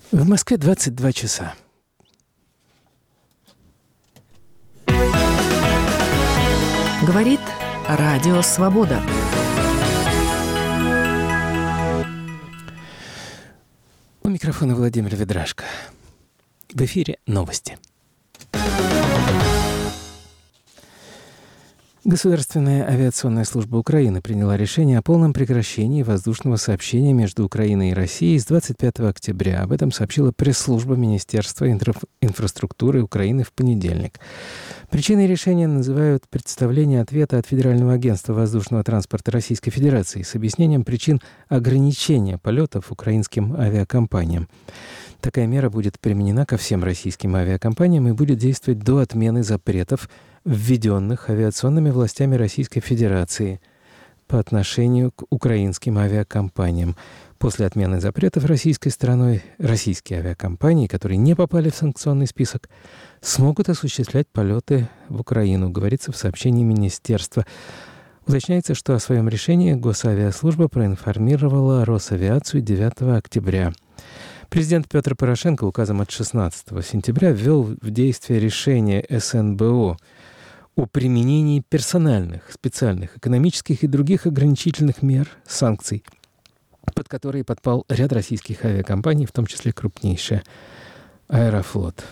В Москве 22 часа. Говорит Радио Свобода. У микрофона Владимир Ведрашко. В эфире новости. Государственная авиационная служба Украины приняла решение о полном прекращении воздушного сообщения между Украиной и Россией с 25 октября. Об этом сообщила пресс-служба Министерства инфраструктуры Украины в понедельник. Причиной решения называют представление ответа от Федерального агентства воздушного транспорта Российской Федерации с объяснением причин ограничения полетов украинским авиакомпаниям. Такая мера будет применена ко всем российским авиакомпаниям и будет действовать до отмены запретов, введенных авиационными властями Российской Федерации по отношению к украинским авиакомпаниям. После отмены запретов российской стороной российские авиакомпании, которые не попали в санкционный список, смогут осуществлять полеты в Украину, говорится в сообщении министерства. Уточняется, что о своем решении Госавиаслужба проинформировала Росавиацию 9 октября. Президент Петр Порошенко указом от 16 сентября ввел в действие решение СНБО о применении персональных, специальных, экономических и других ограничительных мер, санкций, под которые подпал ряд российских авиакомпаний, в том числе крупнейшая «Аэрофлот».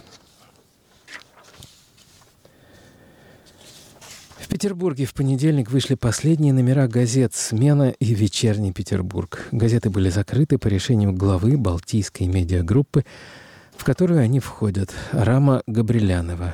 В Петербурге в понедельник вышли последние номера газет «Смена» и «Вечерний Петербург». Газеты были закрыты по решению главы Балтийской медиагруппы, в которую они входят, Рама Габрилянова.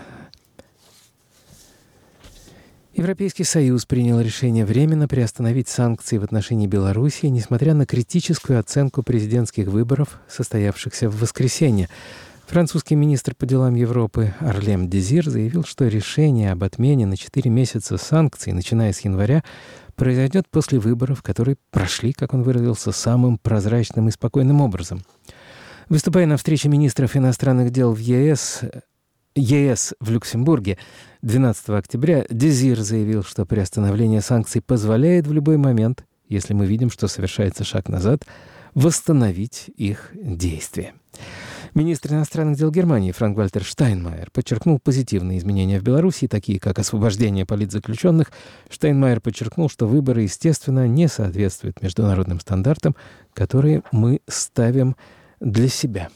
Европейский Союз принял решение временно приостановить санкции в отношении Белоруссии, несмотря на критическую оценку президентских выборов, состоявшихся в воскресенье. Французский министр по делам Европы Арлем Дезир заявил, что решение об отмене на 4 месяца санкций, начиная с января, произойдет после выборов, которые прошли, как он выразился, самым прозрачным и спокойным образом. Выступая на встрече министров иностранных дел в ЕС в Люксембурге 12 октября, Дезир заявил, что приостановление санкций позволяет в любой момент, если мы видим, что совершается шаг назад, восстановить их действие. Министр иностранных дел Германии Франк-Вальтер Штайнмайер подчеркнул позитивные изменения в Беларуси, такие как освобождение политзаключенных. Штайнмайер подчеркнул, что выборы, естественно, не соответствуют международным стандартам, которые мы ставим для себя.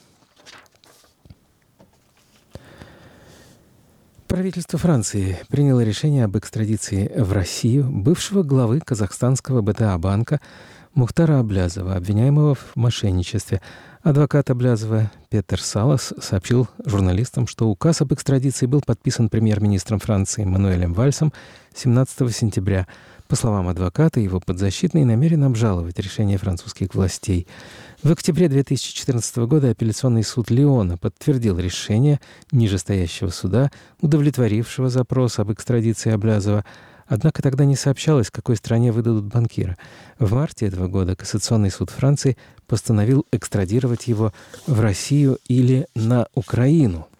Правительство Франции приняло решение об экстрадиции в Россию бывшего главы казахстанского БТА-банка Мухтара Аблязова, обвиняемого в мошенничестве. Адвокат Аблязова Петер Салас сообщил журналистам, что указ об экстрадиции был подписан премьер-министром Франции Мануэлем Вальсом 17 сентября. По словам адвоката, его подзащитный намерен обжаловать решение французских властей. В октябре 2014 года апелляционный суд Лиона подтвердил решение нижестоящего суда, удовлетворившего запрос об экстрадиции Аблязова. Однако тогда не сообщалось, какой стране выдадут банкира. В марте этого года Кассационный суд Франции постановил экстрадировать его в Россию или на Украину.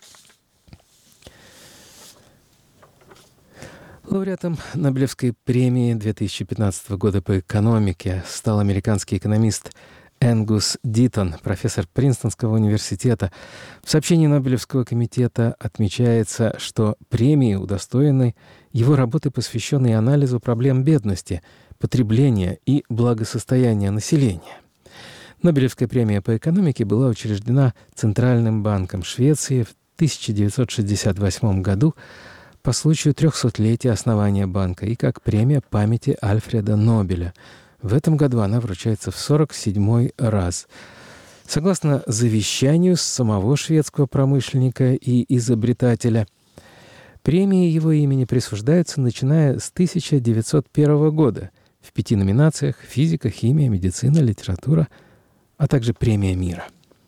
Лауреатом Нобелевской премии 2015 года по экономике стал американский экономист Энгус Дитон, профессор Принстонского университета. В сообщении Нобелевского комитета отмечается, что премии удостоены его работы, посвященные анализу проблем бедности, потребления и благосостояния населения. Нобелевская премия по экономике была учреждена Центральным банком Швеции в 1968 году по случаю 300-летия основания банка и как премия памяти Альфреда Нобеля. В этом году она вручается в 47-й раз. Согласно завещанию самого шведского промышленника и изобретателя, премии его имени присуждаются, начиная с 1901 года в 5 номинациях: физика, химия, медицина, литература, а также премия мира.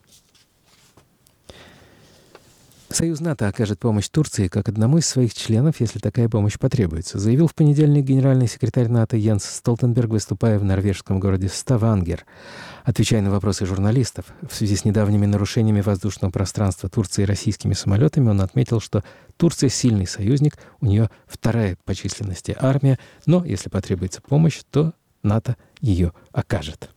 Союз НАТО окажет помощь Турции как одному из своих членов, если такая помощь потребуется, заявил в понедельник генеральный секретарь НАТО Йенс Столтенберг, выступая в норвежском городе Ставангер. Отвечая на вопросы журналистов в связи с недавними нарушениями воздушного пространства Турции российскими самолетами, он отметил, что Турция сильный союзник, у нее вторая по численности армия, но если потребуется помощь, то НАТО ее окажет.